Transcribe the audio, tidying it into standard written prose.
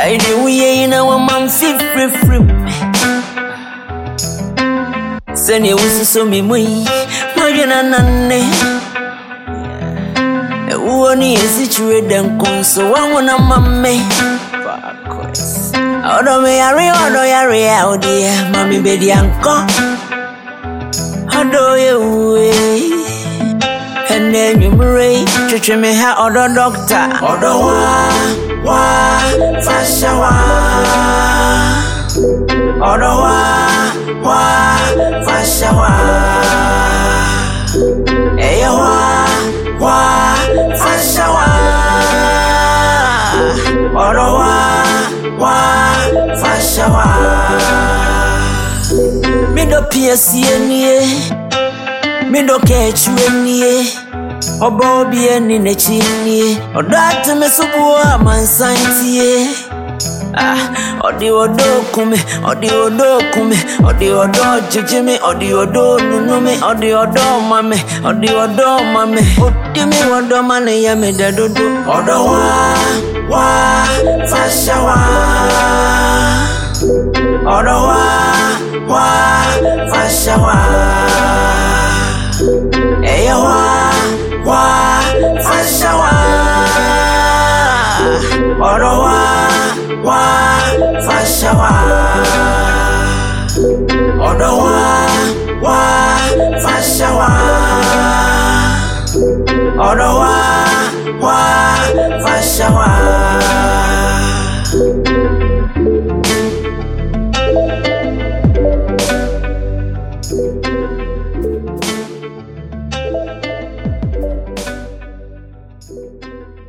Yaidi uye ina wa mamfi free. Seni ususo mimui Magina nane Uoni esi chwe denkonso Wanguna mame Odo me yari audia Mami bedi anko Odo ye uwe Hene nyumre Chuchu me ha odo doctor Odo wa Fasha wa Odo wa Fasha wa Eya wa Fasha wa Odo wa Fasha wa Mindo PSC eniye Mindo kechu eniye Obo bi eni nechiniye Odo ateme subuwa mansantiye Odi odo kume, odi odo jijimi, odi odo nunume, odi odo mame, odi mi odo mane ya me dadodo. Odo wa, fasha wa. Odo wa, fasha wa. Eya wa, fasha wa. Odo wa Fasha wa Odo wa Fasha wa Odo wa Fasha wa